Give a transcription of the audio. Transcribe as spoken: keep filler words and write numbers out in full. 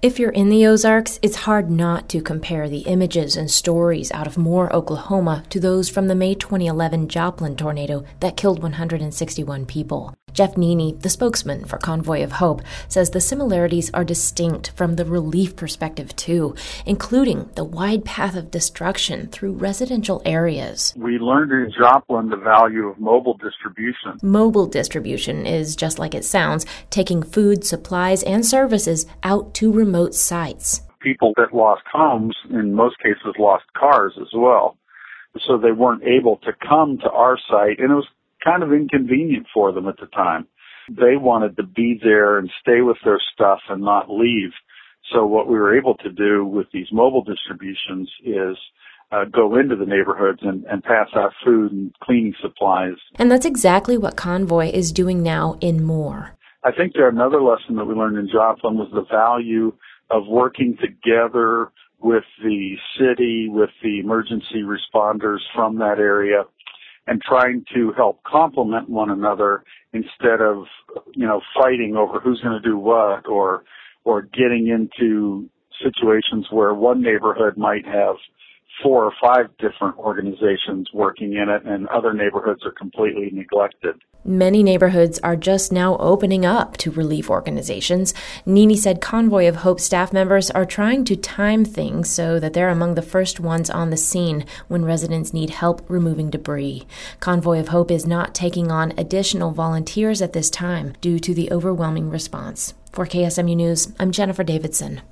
If you're in the Ozarks, it's hard not to compare the images and stories out of Moore, Oklahoma, to those from the May twenty eleven Joplin tornado that killed one hundred sixty-one people. Jeff Neene, the spokesman for Convoy of Hope, says the similarities are distinct from the relief perspective too, including the wide path of destruction through residential areas. We learned in Joplin the value of mobile distribution. Mobile distribution is, just like it sounds, taking food, supplies, and services out to remote sites. People that lost homes, in most cases, lost cars as well. So they weren't able to come to our site, and it was kind of inconvenient for them at the time. They wanted to be there and stay with their stuff and not leave. So what we were able to do with these mobile distributions is uh, go into the neighborhoods and, and pass out food and cleaning supplies. And that's exactly what Convoy is doing now in Moore. I think there another lesson that we learned in Joplin was the value of working together with the city, with the emergency responders from that area, and trying to help complement one another instead of, you know, fighting over who's going to do what, or or getting into situations where one neighborhood might have four or five different organizations working in it and other neighborhoods are completely neglected. Many neighborhoods are just now opening up to relief organizations. Neene said Convoy of Hope staff members are trying to time things so that they're among the first ones on the scene when residents need help removing debris. Convoy of Hope is not taking on additional volunteers at this time due to the overwhelming response. For K S M U News, I'm Jennifer Davidson.